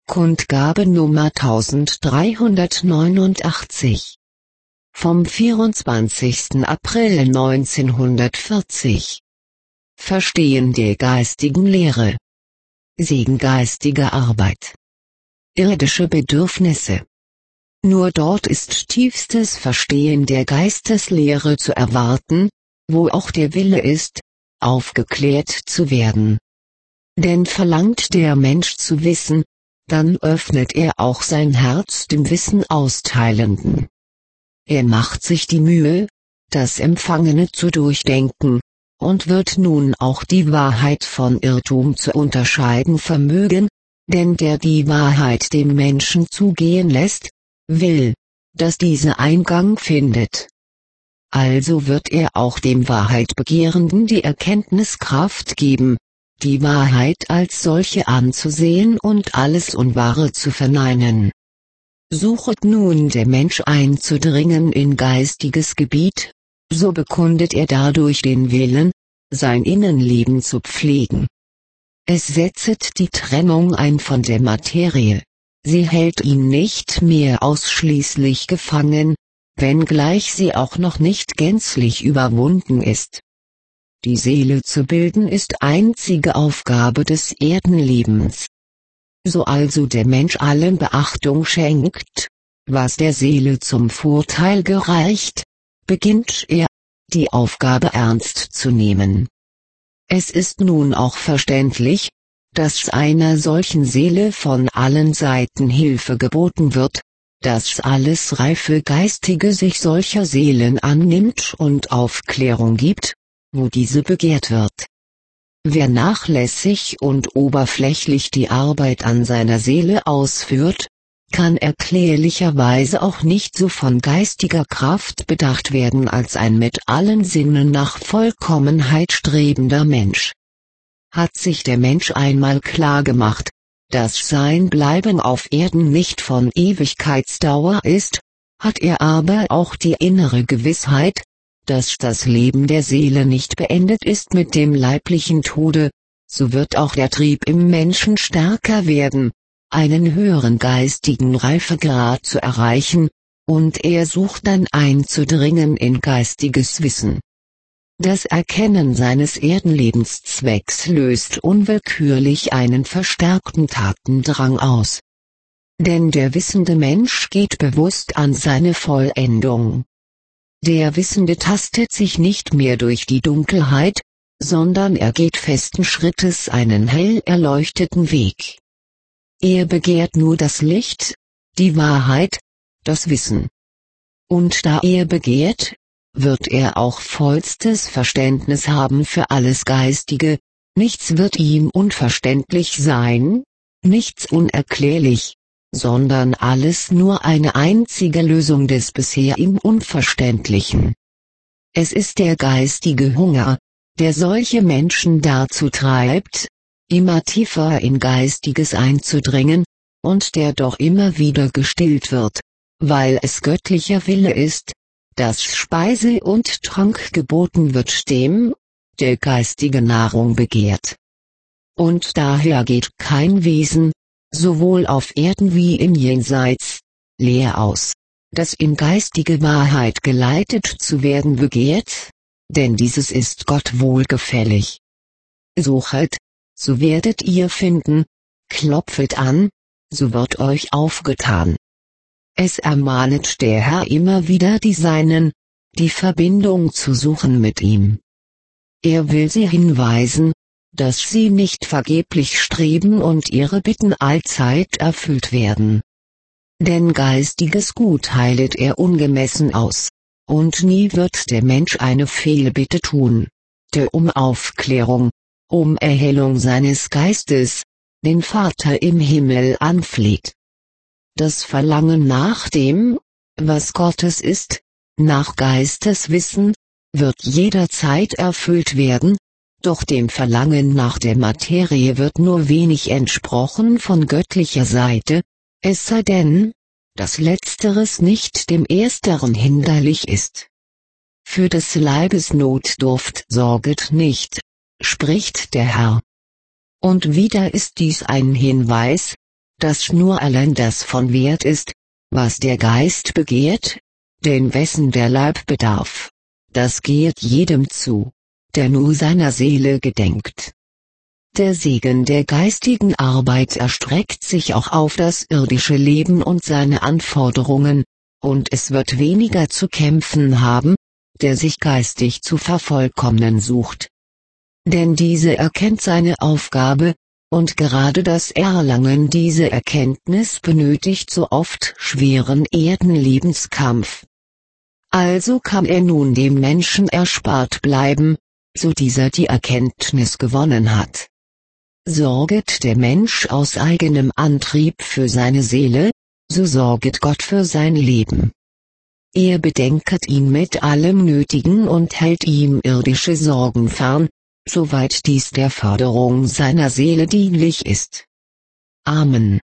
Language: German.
Kundgabe Nummer 1389 vom 24. April 1940. Verstehen der geistigen Lehre. Segen geistiger Arbeit. Irdische Bedürfnisse. Nur dort ist tiefstes Verstehen der Geisteslehre zu erwarten, wo auch der Wille ist, aufgeklärt zu werden. Denn verlangt der Mensch zu wissen, dann öffnet er auch sein Herz dem Wissen Austeilenden. Er macht sich die Mühe, das Empfangene zu durchdenken, und wird nun auch die Wahrheit von Irrtum zu unterscheiden vermögen, denn der die Wahrheit dem Menschen zugehen lässt, will, dass diese Eingang findet. Also wird er auch dem Wahrheitbegehrenden die Erkenntniskraft geben, die Wahrheit als solche anzusehen und alles Unwahre zu verneinen. Suchet nun der Mensch einzudringen in geistiges Gebiet, so bekundet er dadurch den Willen, sein Innenleben zu pflegen. Es setzet die Trennung ein von der Materie, sie hält ihn nicht mehr ausschließlich gefangen, wenngleich sie auch noch nicht gänzlich überwunden ist. Die Seele zu bilden ist einzige Aufgabe des Erdenlebens. So also der Mensch allen Beachtung schenkt, was der Seele zum Vorteil gereicht, beginnt er, die Aufgabe ernst zu nehmen. Es ist nun auch verständlich, dass einer solchen Seele von allen Seiten Hilfe geboten wird, dass alles reife Geistige sich solcher Seelen annimmt und Aufklärung gibt, wo diese begehrt wird. Wer nachlässig und oberflächlich die Arbeit an seiner Seele ausführt, kann erklärlicherweise auch nicht so von geistiger Kraft bedacht werden als ein mit allen Sinnen nach Vollkommenheit strebender Mensch. Hat sich der Mensch einmal klargemacht, dass sein Bleiben auf Erden nicht von Ewigkeitsdauer ist, hat er aber auch die innere Gewissheit, dass das Leben der Seele nicht beendet ist mit dem leiblichen Tode, so wird auch der Trieb im Menschen stärker werden, einen höheren geistigen Reifegrad zu erreichen, und er sucht dann einzudringen in geistiges Wissen. Das Erkennen seines Erdenlebenszwecks löst unwillkürlich einen verstärkten Tatendrang aus. Denn der wissende Mensch geht bewusst an seine Vollendung. Der Wissende tastet sich nicht mehr durch die Dunkelheit, sondern er geht festen Schrittes einen hell erleuchteten Weg. Er begehrt nur das Licht, die Wahrheit, das Wissen. Und da er begehrt, wird er auch vollstes Verständnis haben für alles Geistige, nichts wird ihm unverständlich sein, nichts unerklärlich, sondern alles nur eine einzige Lösung des bisher ihm Unverständlichen. Es ist der geistige Hunger, der solche Menschen dazu treibt, immer tiefer in Geistiges einzudringen, und der doch immer wieder gestillt wird, weil es göttlicher Wille ist, dass Speise und Trank geboten wird dem, der geistige Nahrung begehrt. Und daher geht kein Wesen, sowohl auf Erden wie im Jenseits, leer aus, das in geistige Wahrheit geleitet zu werden begehrt, denn dieses ist Gott wohlgefällig. Suchet, so werdet ihr finden, klopfet an, so wird euch aufgetan. Es ermahnet der Herr immer wieder die Seinen, die Verbindung zu suchen mit ihm. Er will sie hinweisen, dass sie nicht vergeblich streben und ihre Bitten allzeit erfüllt werden. Denn geistiges Gut heilet er ungemessen aus, und nie wird der Mensch eine Fehlbitte tun, der um Aufklärung, um Erhellung seines Geistes, den Vater im Himmel anfleht. Das Verlangen nach dem, was Gottes ist, nach Geisteswissen, wird jederzeit erfüllt werden, doch dem Verlangen nach der Materie wird nur wenig entsprochen von göttlicher Seite, es sei denn, dass Letzteres nicht dem Ersteren hinderlich ist. Für des Leibes Notdurft sorget nicht, spricht der Herr. Und wieder ist dies ein Hinweis, dass nur allein das von Wert ist, was der Geist begehrt, denn wessen der Leib bedarf, das gehet jedem zu, der nur seiner Seele gedenkt. Der Segen der geistigen Arbeit erstreckt sich auch auf das irdische Leben und seine Anforderungen, und es wird weniger zu kämpfen haben, der sich geistig zu vervollkommnen sucht. Denn diese erkennt seine Aufgabe, und gerade das Erlangen dieser Erkenntnis benötigt so oft schweren Erdenlebenskampf. Also kann er nun dem Menschen erspart bleiben, so dieser die Erkenntnis gewonnen hat. Sorget der Mensch aus eigenem Antrieb für seine Seele, so sorget Gott für sein Leben. Er bedenket ihn mit allem Nötigen und hält ihm irdische Sorgen fern, soweit dies der Förderung seiner Seele dienlich ist. Amen.